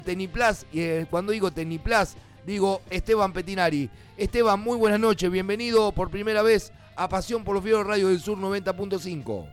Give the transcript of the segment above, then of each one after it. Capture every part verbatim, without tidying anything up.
Teniplas, y eh, cuando digo Teniplas, digo Esteban Petinari. Esteban, muy buenas noches, bienvenido por primera vez a Pasión por los Fierros Radio del Sur noventa punto cinco.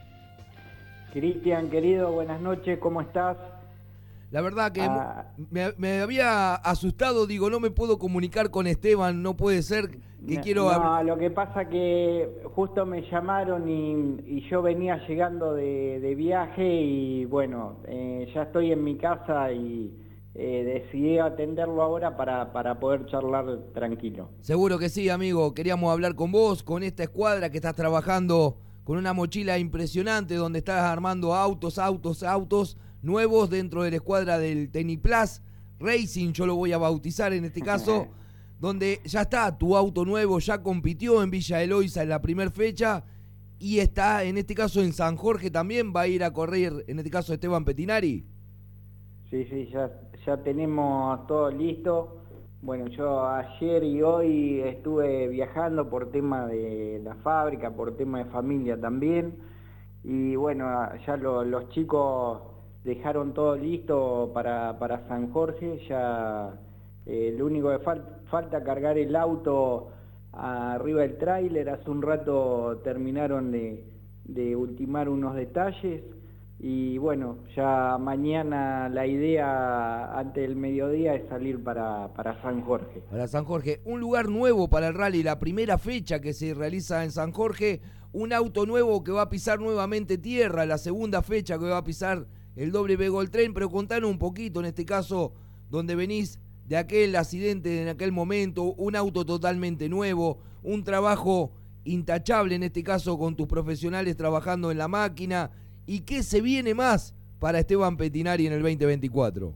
Cristian, querido, buenas noches, ¿cómo estás? La verdad que ah, me, me había asustado, digo, no me puedo comunicar con Esteban, no puede ser que no, quiero... No, lo que pasa que justo me llamaron y, y yo venía llegando de, de viaje y bueno, eh, ya estoy en mi casa y eh, decidí atenderlo ahora para, para poder charlar tranquilo. Seguro que sí, amigo, queríamos hablar con vos, con esta escuadra que estás trabajando con una mochila impresionante donde estás armando autos, autos, autos nuevos dentro de la escuadra del Teniplas Racing, yo lo voy a bautizar en este caso, donde ya está tu auto nuevo, ya compitió en Villa Eloísa en la primera fecha y está en este caso en San Jorge también, va a ir a correr en este caso Esteban Petinari. Sí, sí, ya, ya tenemos todo listo. Bueno, yo ayer y hoy estuve viajando por tema de la fábrica, por tema de familia también. Y bueno, ya lo, los chicos dejaron todo listo para, para San Jorge. Ya eh, lo único que fal, falta cargar el auto arriba del tráiler. Hace un rato terminaron de, de ultimar unos detalles. Y bueno, ya mañana la idea antes del mediodía es salir para, para San Jorge. Para San Jorge, un lugar nuevo para el rally, la primera fecha que se realiza en San Jorge, un auto nuevo que va a pisar nuevamente tierra, la segunda fecha que va a pisar el W Gol Train, pero contanos un poquito en este caso, donde venís de aquel accidente en aquel momento, un auto totalmente nuevo, un trabajo intachable en este caso con tus profesionales trabajando en la máquina. ¿Y qué se viene más para Esteban Petinari en el veinte veinticuatro?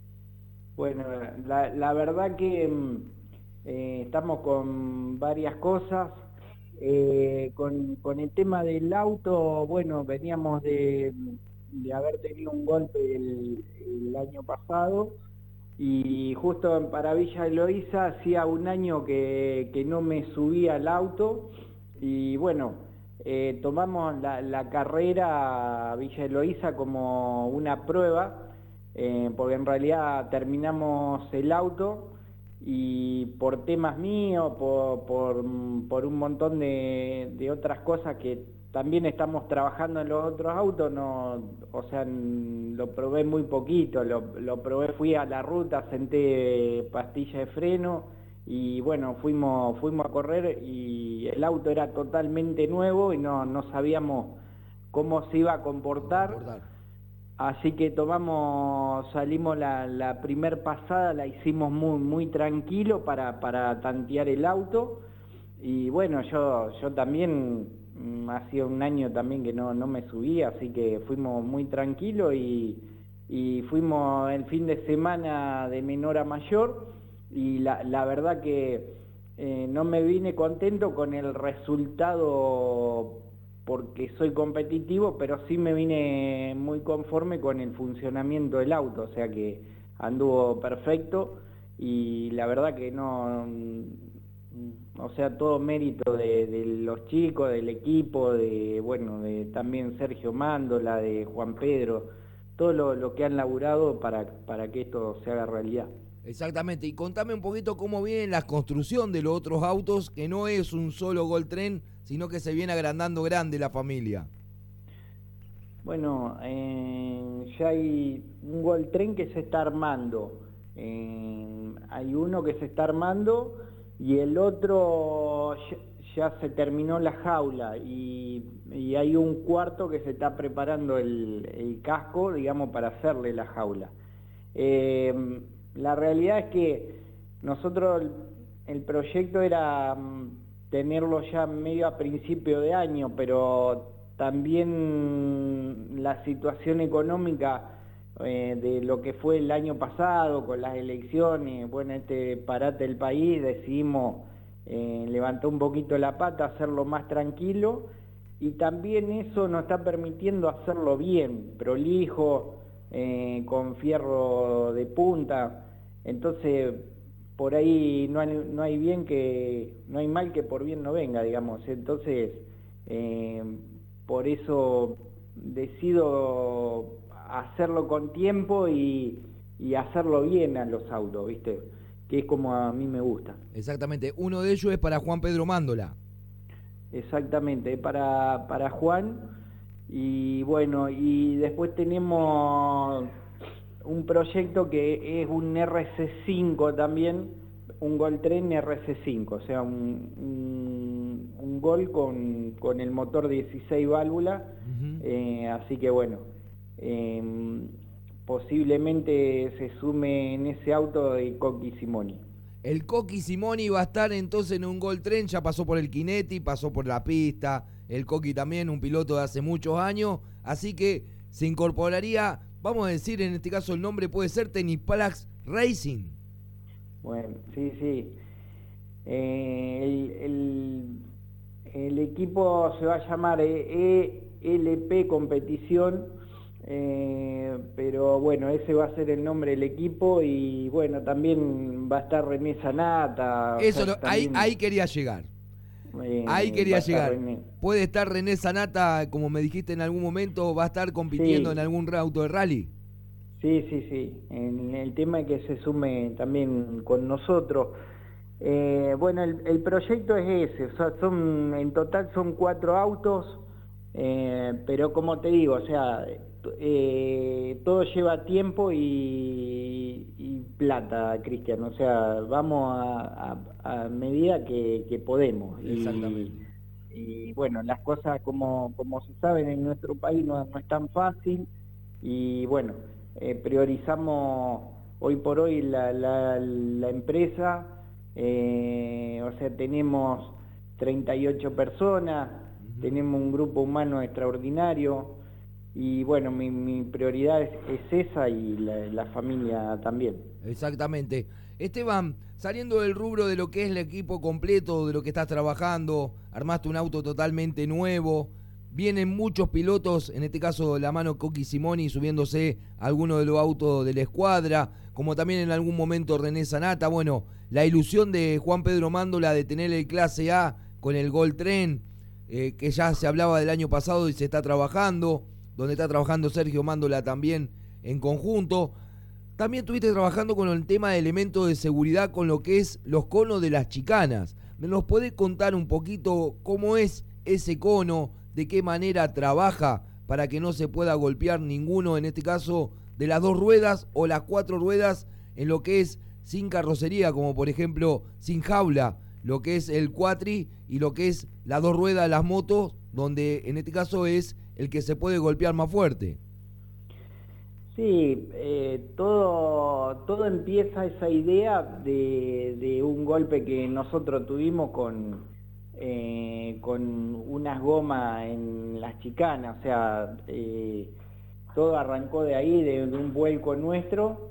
Bueno, la, la verdad que eh, estamos con varias cosas. Eh, con, con el tema del auto, bueno, veníamos de, de haber tenido un golpe el, el año pasado y justo en para Villa Eloísa hacía un año que, que no me subía al auto y bueno, Eh, tomamos la, la carrera a Villa Eloísa como una prueba, eh, porque en realidad terminamos el auto y por temas míos, por, por, por un montón de, de otras cosas que también estamos trabajando en los otros autos, no, o sea, lo probé muy poquito, lo, lo probé, fui a la ruta, senté pastilla de freno, y bueno, fuimos, fuimos a correr y el auto era totalmente nuevo y no, no sabíamos cómo se iba a comportar, comportar. Así que tomamos, salimos la, la primer pasada, la hicimos muy, muy tranquilo para, para tantear el auto y bueno, yo, yo también, hacía un año también que no, no me subía, así que fuimos muy tranquilos y, y fuimos el fin de semana de menor a mayor. Y la, la verdad que eh, no me vine contento con el resultado porque soy competitivo, pero sí me vine muy conforme con el funcionamiento del auto, o sea que anduvo perfecto y la verdad que no, o sea, todo mérito de, de los chicos, del equipo, de bueno, de también Sergio Mándola, de Juan Pedro, todo lo, lo que han laburado para, para que esto se haga realidad. Exactamente, y contame un poquito cómo viene la construcción de los otros autos, que no es un solo Gol Tren, sino que se viene agrandando grande la familia. Bueno, eh, ya hay un Gol Tren que se está armando, eh, hay uno que se está armando y el otro ya, ya se terminó la jaula y, y hay un cuarto que se está preparando el, el casco, digamos, para hacerle la jaula. Eh, La realidad es que nosotros el, el proyecto era um, tenerlo ya medio a principio de año, pero también la situación económica eh, de lo que fue el año pasado con las elecciones, bueno, este parate del país, decidimos eh, levantar un poquito la pata, hacerlo más tranquilo y también eso nos está permitiendo hacerlo bien, prolijo, eh, con fierro de punta. Entonces, por ahí no hay, no hay bien que, no hay mal que por bien no venga, digamos. Entonces, eh, por eso decido hacerlo con tiempo y, y hacerlo bien a los autos, ¿viste? Que es como a mí me gusta. Exactamente, uno de ellos es para Juan Pedro Mándola. Exactamente, para, para Juan. Y bueno, y después tenemos un proyecto que es un R C cinco también, un Gol Tren R C cinco, o sea, un, un, un Gol con, con el motor dieciséis válvulas, uh-huh. eh, así que bueno, eh, posiblemente se sume en ese auto de Coqui Simoni. El Coqui Simoni va a estar entonces en un Gol Tren, ya pasó por el Kinetti, pasó por la pista, el Coqui también, un piloto de hace muchos años, así que se incorporaría, vamos a decir en este caso el nombre puede ser Teniplax Racing. Bueno, sí, sí. Eh, el, el, el equipo se va a llamar E L P Competición, eh, pero bueno, ese va a ser el nombre del equipo y bueno, también va a estar René Sanata. Eso, o sea, lo, también, ahí, ahí quería llegar. Eh, ahí quería llegar. René. ¿Puede estar René Sanata, como me dijiste en algún momento, va a estar compitiendo sí. en algún auto de rally? Sí, sí, sí. En el tema es que se sume también con nosotros. Eh, bueno, el, el proyecto es ese, o sea, son, en total son cuatro autos, eh, pero como te digo, o sea, eh, todo lleva tiempo y, y plata, Cristian, o sea, vamos a, a, a medida que, que podemos. Exactamente. Y, y bueno, las cosas como, como se saben en nuestro país no, no es tan fácil y bueno, eh, priorizamos hoy por hoy la, la, la empresa. Eh, o sea, tenemos treinta y ocho personas, uh-huh. tenemos un grupo humano extraordinario y bueno, mi, mi prioridad es, es esa y la, la familia también. Exactamente. Esteban, saliendo del rubro de lo que es el equipo completo, de lo que estás trabajando, armaste un auto totalmente nuevo, vienen muchos pilotos, en este caso la mano Coqui Simoni subiéndose a alguno de los autos de la escuadra, como también en algún momento René Sanata. Bueno, la ilusión de Juan Pedro Mándola de tener el clase A con el Gol Tren, eh, que ya se hablaba del año pasado y se está trabajando, donde está trabajando Sergio Mándola también en conjunto. También estuviste trabajando con el tema de elementos de seguridad con lo que es los conos de las chicanas. ¿Nos podés contar un poquito cómo es ese cono, de qué manera trabaja para que no se pueda golpear ninguno, en este caso, de las dos ruedas o las cuatro ruedas en lo que es sin carrocería, como por ejemplo sin jaula, lo que es el cuatri y lo que es las dos ruedas de las motos, donde en este caso es el que se puede golpear más fuerte? Sí, eh, todo, todo empieza esa idea de, de un golpe que nosotros tuvimos con, eh, con unas gomas en las chicanas, o sea, eh, todo arrancó de ahí, de, de un vuelco nuestro,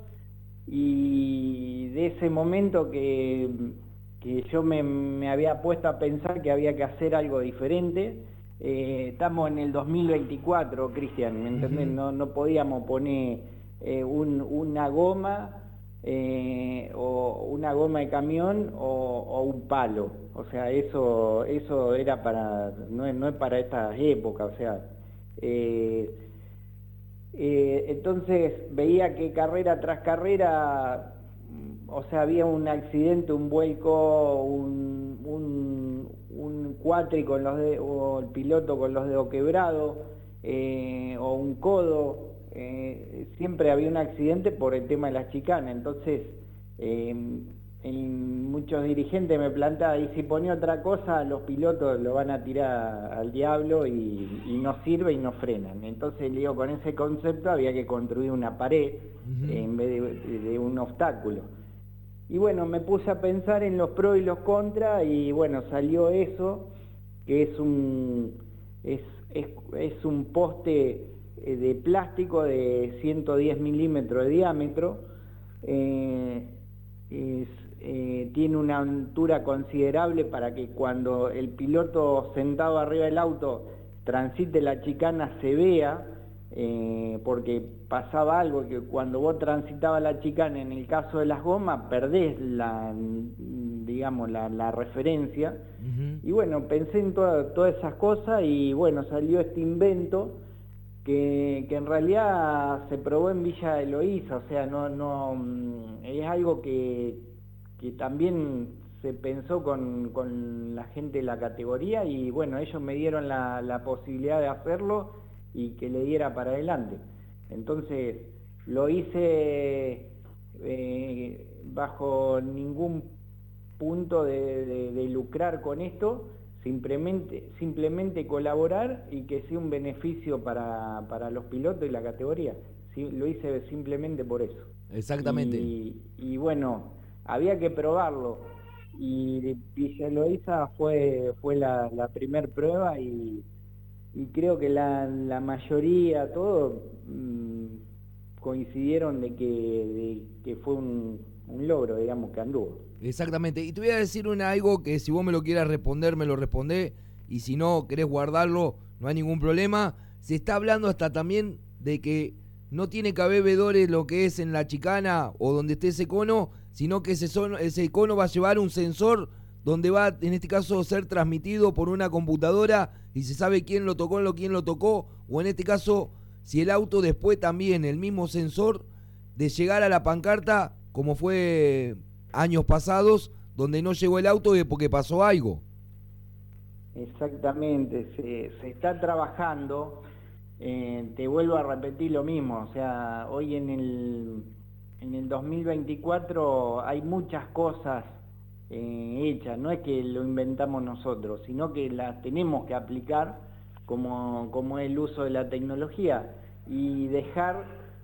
y de ese momento que, que yo me, me había puesto a pensar que había que hacer algo diferente. Eh, estamos en el dos mil veinticuatro, Cristian, ¿me entendés? Uh-huh. No, no podíamos poner eh, un, una goma eh, o una goma de camión o, o un palo. O sea, eso eso era para, no es, no es para estas épocas, o sea, eh, eh, entonces veía que carrera tras carrera, o sea, había un accidente, un vuelco, un, un, un cuatri con los dedos, o el piloto con los dedos quebrados, eh, o un codo, eh, siempre había un accidente por el tema de las chicanas. Entonces, eh, en muchos dirigentes me plantaban, y si ponía otra cosa, los pilotos lo van a tirar al diablo y, y no sirve y no frenan. Entonces, digo, con ese concepto había que construir una pared uh-huh. en vez de, de, de un obstáculo. Y bueno, me puse a pensar en los pros y los contras y bueno, salió eso, que es un, es, es, es un poste de plástico de ciento diez milímetros de diámetro, eh, es, eh, tiene una altura considerable para que cuando el piloto sentado arriba del auto transite la chicana se vea, eh, porque pasaba algo que cuando vos transitabas la chicana, en el caso de las gomas, perdés la, digamos, la, la referencia. Uh-huh. Y bueno, pensé en toda, todas esas cosas y bueno, salió este invento que, que en realidad se probó en Villa Eloísa, o sea, no, no, es algo que, que también se pensó con, con la gente de la categoría y bueno, ellos me dieron la, la posibilidad de hacerlo y que le diera para adelante. Entonces, lo hice eh, bajo ningún punto de, de, de lucrar con esto, simplemente, simplemente colaborar y que sea un beneficio para, para los pilotos y la categoría. Sí, lo hice simplemente por eso. Exactamente. Y, y bueno, había que probarlo. Y Villa Eloísa fue, fue la, la primer prueba y, y creo que la, la mayoría, todos, mmm, coincidieron de que, de que fue un, un logro, digamos, que anduvo. Exactamente. Y te voy a decir una, algo que si vos me lo quieras responder, me lo respondés. Y si no querés guardarlo, no hay ningún problema. Se está hablando hasta también de que no tiene que haber vedores lo que es en la chicana o donde esté ese cono, sino que ese, son, ese cono va a llevar un sensor donde va, en este caso, ser transmitido por una computadora y se sabe quién lo tocó, lo quién lo tocó, o en este caso, si el auto después también, el mismo sensor de llegar a la pancarta, como fue años pasados, donde no llegó el auto porque pasó algo. Exactamente, se, se está trabajando, eh, te vuelvo a repetir lo mismo, o sea, hoy en el, en el dos mil veinticuatro hay muchas cosas eh, hechas, no es que lo inventamos nosotros, sino que las tenemos que aplicar como, como el uso de la tecnología y dejar,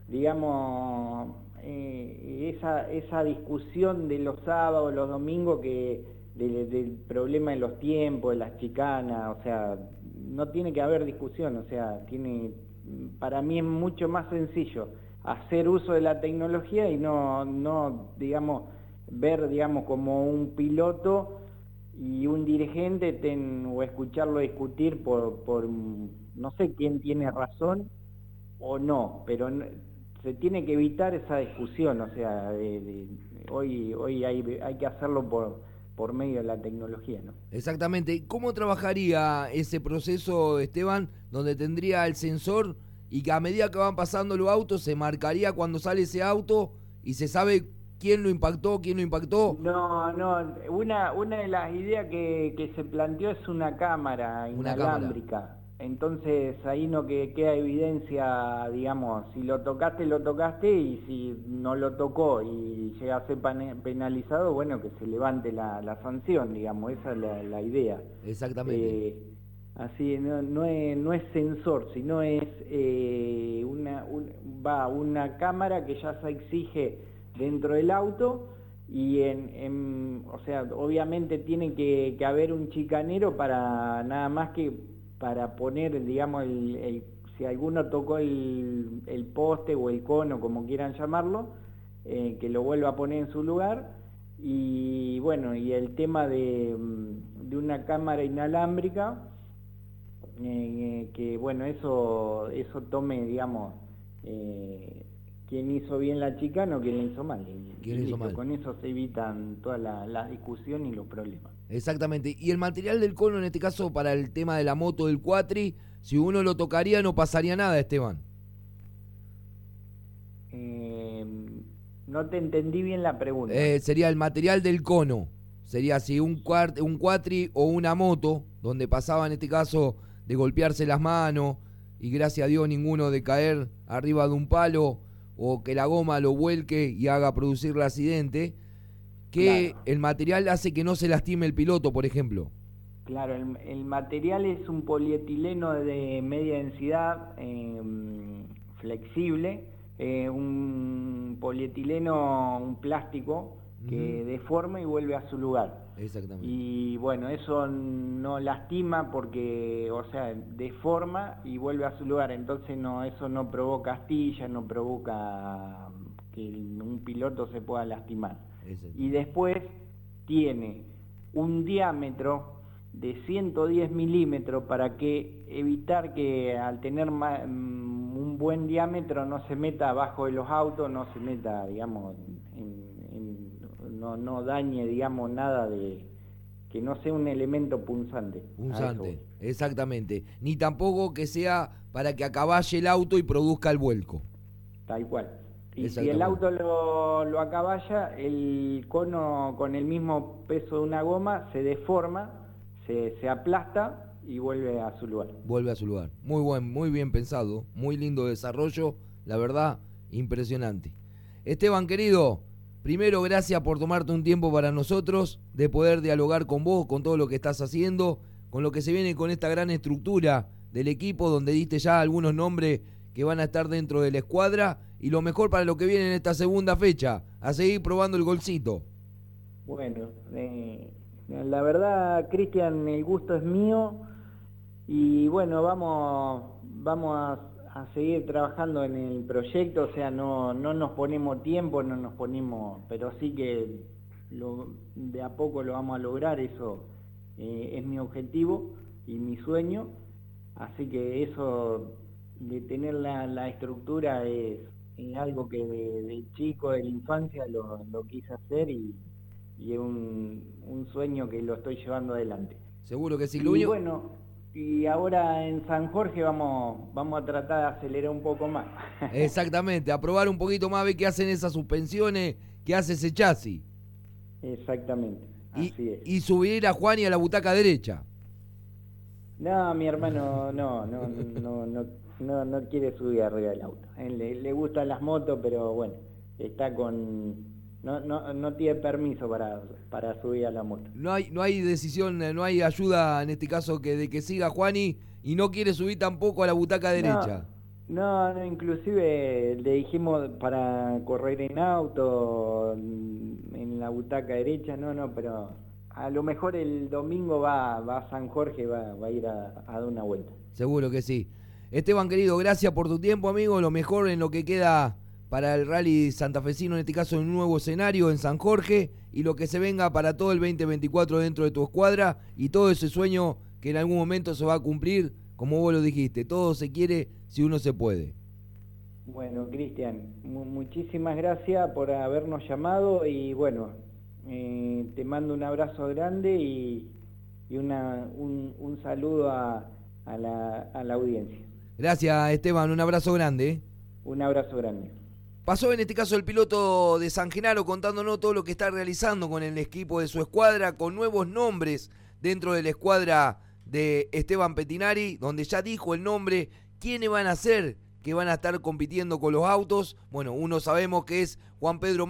digamos, eh, esa, esa discusión de los sábados, los domingos, que de, del problema de los tiempos, de las chicanas, o sea, no tiene que haber discusión, o sea, tiene, para mí es mucho más sencillo hacer uso de la tecnología y no, no digamos, ver, digamos, como un piloto y un dirigente ten, o escucharlo discutir por, por, no sé quién tiene razón o no, pero no, se tiene que evitar esa discusión, o sea, de, de, hoy, hoy hay, hay que hacerlo por, por medio de la tecnología, ¿no? Exactamente. ¿Cómo trabajaría ese proceso, Esteban, donde tendría el sensor y que a medida que van pasando los autos se marcaría cuando sale ese auto y se sabe quién lo impactó, quién lo impactó? No, no, una, una de las ideas que, que se planteó es una cámara inalámbrica. Una cámara. Entonces ahí no que queda evidencia, digamos, si lo tocaste, lo tocaste, y si no lo tocó y llega a ser penalizado, bueno, que se levante la, la sanción, digamos, esa es la, la idea. Exactamente. Eh, así, no, no, es, no es sensor, sino es eh, una, un, va una cámara que ya se exige dentro del auto. Y en, en, o sea, obviamente tiene que, que haber un chicanero para nada más que para poner, digamos, el, el, si alguno tocó el, el poste o el cono, como quieran llamarlo, eh, que lo vuelva a poner en su lugar. Y bueno, y el tema de, de una cámara inalámbrica, eh, que bueno, eso, eso tome, digamos, eh, quién hizo bien la chicana o quién la hizo mal. ¿Quién hizo mal? Con eso se evitan toda la, la discusión y los problemas. Exactamente. Y el material del cono, en este caso, para el tema de la moto del cuatri, si uno lo tocaría no pasaría nada, Esteban. Eh, no te entendí bien la pregunta. Eh, sería el material del cono. Sería si un, cuart, un cuatri o una moto, donde pasaba en este caso de golpearse las manos y gracias a Dios ninguno de caer arriba de un palo o que la goma lo vuelque y haga producir el accidente, que claro, el material hace que no se lastime el piloto, por ejemplo. Claro, el, el material es un polietileno de media densidad, eh, flexible, eh, un polietileno, un plástico que uh-huh. deforma y vuelve a su lugar. Exactamente. Y bueno, eso no lastima porque, o sea, deforma y vuelve a su lugar, entonces no, eso no provoca astillas, no provoca que un piloto se pueda lastimar. Y después tiene un diámetro de ciento diez milímetros para que evitar que al tener más, un buen diámetro no se meta abajo de los autos, no se meta, digamos, en, en, no, no dañe, digamos, nada de que no sea un elemento punzante. Punzante, exactamente. Ni tampoco que sea para que acaballe el auto y produzca el vuelco. Tal cual. Y si el auto lo, lo acaballa, el cono con el mismo peso de una goma se deforma, se, se aplasta y vuelve a su lugar. Vuelve a su lugar. Muy buen, muy bien pensado, muy lindo desarrollo, la verdad, impresionante. Esteban, querido, primero gracias por tomarte un tiempo para nosotros, de poder dialogar con vos, con todo lo que estás haciendo, con lo que se viene con esta gran estructura del equipo, donde diste ya algunos nombres que van a estar dentro de la escuadra, y lo mejor para lo que viene en esta segunda fecha, a seguir probando el golcito. Bueno, eh, la verdad, Cristian, el gusto es mío, y bueno, vamos, vamos a, a seguir trabajando en el proyecto, o sea, no, no nos ponemos tiempo, no nos ponemos, pero sí que lo, de a poco lo vamos a lograr, eso eh, es mi objetivo y mi sueño, así que eso de tener la, la estructura es, es algo que de, de chico, de la infancia lo, lo quise hacer y, y es un, un sueño que lo estoy llevando adelante. Seguro que sí, y Luño. Bueno, y ahora en San Jorge vamos, vamos a tratar de acelerar un poco más. Exactamente, a probar un poquito más, ver qué hacen esas suspensiones, qué hace ese chasis. Exactamente, y, así es. Y subir a Juan y a la butaca derecha. No, mi hermano no, no, no, no, no, no quiere subir arriba del auto. A él le, le gustan las motos, pero bueno, está con... No, no, no tiene permiso para, para subir a la moto. No hay, no hay decisión, no hay ayuda en este caso que de que siga Juani y no quiere subir tampoco a la butaca derecha. No, no, inclusive le dijimos para correr en auto, en la butaca derecha, no, no, pero a lo mejor el domingo va, va a San Jorge, va, va a ir a, a dar una vuelta. Seguro que sí. Esteban, querido, gracias por tu tiempo, amigo, lo mejor en lo que queda para el rally santafesino, en este caso en un nuevo escenario en San Jorge, y lo que se venga para todo el veinte veinticuatro dentro de tu escuadra, y todo ese sueño que en algún momento se va a cumplir, como vos lo dijiste, todo se quiere si uno se puede. Bueno, Cristian, mu muchísimas gracias por habernos llamado, y bueno, eh, te mando un abrazo grande y, y una, un, un saludo a, a, la, a la audiencia. Gracias, Esteban, un abrazo grande. ¿eh? Un abrazo grande. Pasó en este caso el piloto de San Genaro contándonos todo lo que está realizando con el equipo de su escuadra, con nuevos nombres dentro de la escuadra de Esteban Pettinari, donde ya dijo el nombre, quiénes van a ser que van a estar compitiendo con los autos. Bueno, uno sabemos que es Juan Pedro